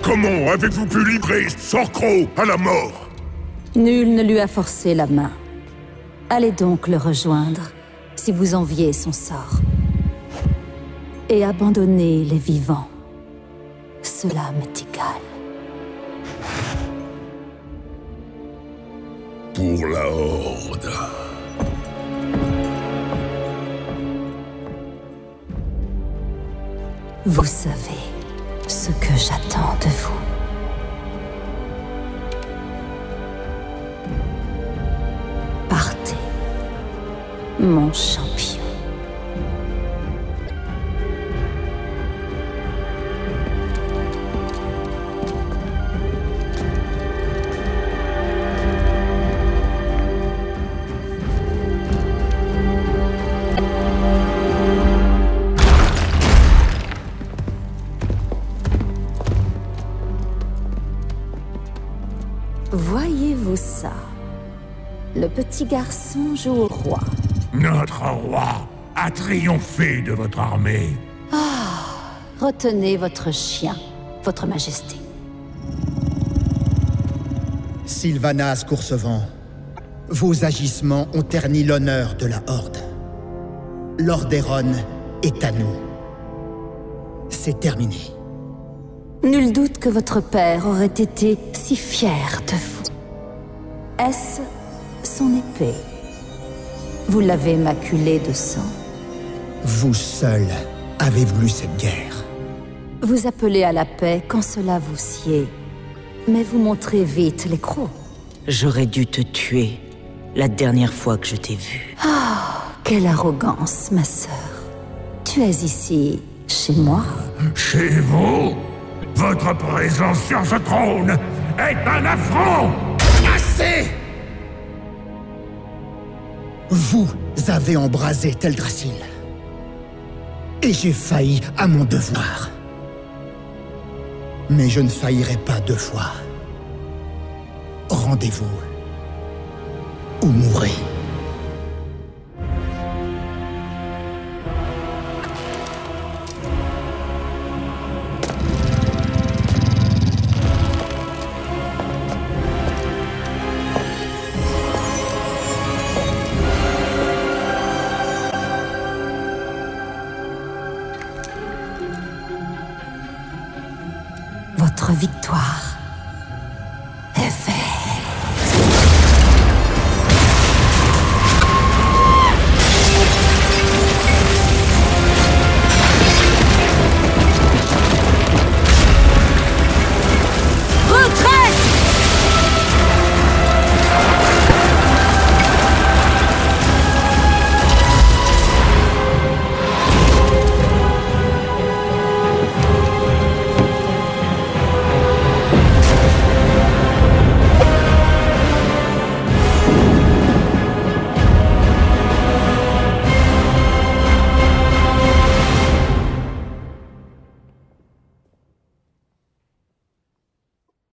Comment avez-vous pu livrer Sorcro à la mort? Nul ne lui a forcé la main. Allez donc le rejoindre, si vous enviez son sort. Et abandonnez les vivants. Cela m'est égal. Pour la Horde. Vous savez ce que j'attends de vous. Partez, mon champion. Voyez-vous ça? Le petit garçon joue au roi. Notre roi a triomphé de votre armée. Retenez votre chien, votre majesté. Sylvanas Coursevent, vos agissements ont terni l'honneur de la Horde. Lordaeron est à nous. C'est terminé. Nul doute que votre père aurait été si fier de vous. Est-ce son épée? Vous l'avez maculée de sang. Vous seul avez voulu cette guerre. Vous appelez à la paix quand cela vous sied. Mais vous montrez vite les crocs. J'aurais dû te tuer la dernière fois que je t'ai vue. Quelle arrogance, ma sœur. Tu es ici, chez moi. Chez vous? Votre présence sur ce trône est un affront! Assez! Vous avez embrasé Teldrassil. Et j'ai failli à mon devoir. Mais je ne faillirai pas 2 fois. Rendez-vous ou mourrez. Votre victoire